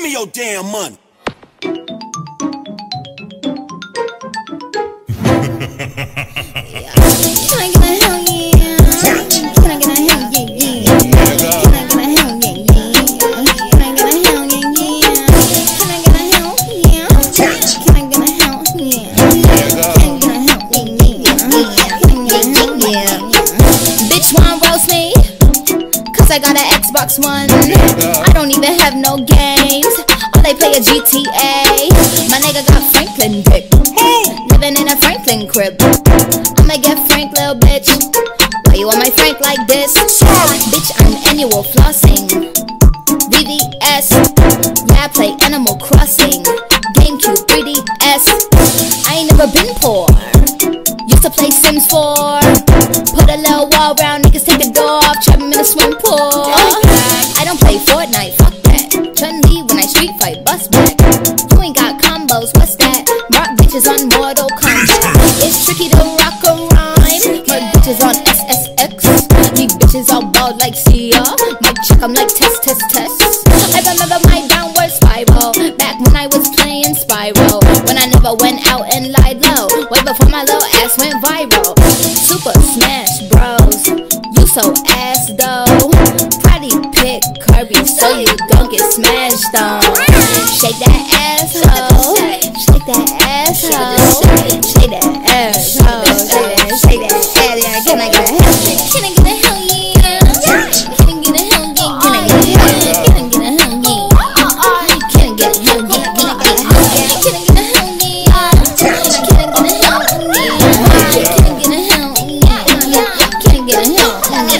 me your damn money. Can I get a hell yeah? Can I get a hell yeah, yeah? Can I get a hell yeah, yeah? Can I get a hell yeah, yeah? Can I get a hell yeah? Can I get a hell yeah? Can I get a hell yeah? Can I get a hell yeah? Bitch wanna roast me? Cause I got an Xbox One. I don't even have no games. All they play is GTA. My nigga got Franklin dick. Living in a Franklin crib. I'ma get Frank, little bitch. Why you on my Frank like this? Sorry. Bitch, I'm annual flossing. VVS. Yeah, I play Animal Crossing. GameCube, 3DS. I ain't never been poor. Used to play Sims 4. Put a little wall round, niggas take the door off. Trap 'em in a swimming pool. I don't play Fortnite, fuck that. Chun-Li when I street fight, bust back. You ain't got combos, what's that? Rock bitches on Mortal Kombat. It's tricky to rock a rhyme. My bitches on SSX. These bitches all bald like Sia. My chick, I'm like test. I remember my downward spiral. Back when I was playing Spyro. When I never went out and lied low. Way before my little ass went viral. Super Smash Bros. You so ass though. Pretty pick Kirby so you gon' get smashed on. Shake that asshole. Shake that asshole. Shake that asshole. Shake that ass. Can I get a hell yeah? Can I get a hell yeah? Can I get a hell yeah? Can I get a hell yeah? Can I get a hell yeah? Can I get a hell yeah? Can I get a hell yeah? Can I get a hell yeah? Can I get a hell yeah? Can I get a hell yeah? Can I get a hell yeah?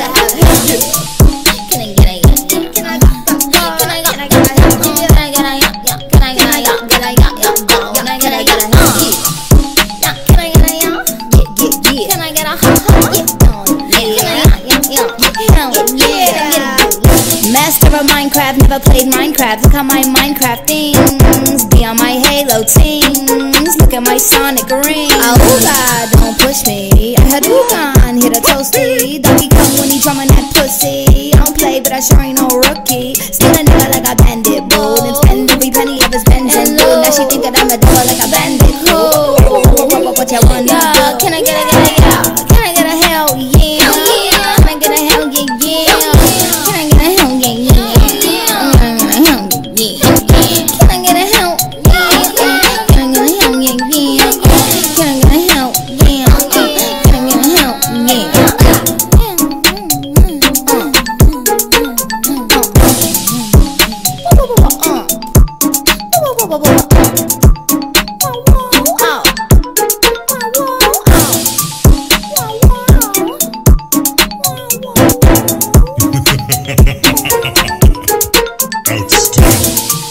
Master of Minecraft, never played Minecraft. Look at my Minecraft things. Be on my Halo teams. Look at my Sonic ring. Ooga, don't push me. I had Oogan, hit a toasty. Donkey Kong when he drumming that pussy. I don't play, but I sure ain't no rookie. Still a nigga like a bandit, boo. Then spend every penny of his Benson, boo. Now she think that I'm a dog like a bandit, cool. What you wanna do? Can I get a yeah? Can I get a hell yeah? Can I get a hell yeah, yeah? Can I get a hell yeah, yeah? Can I get a hell yeah? Can I get a hell yeah, yeah? Can I get a hell yeah? Can I get a hell yeah? Outstanding.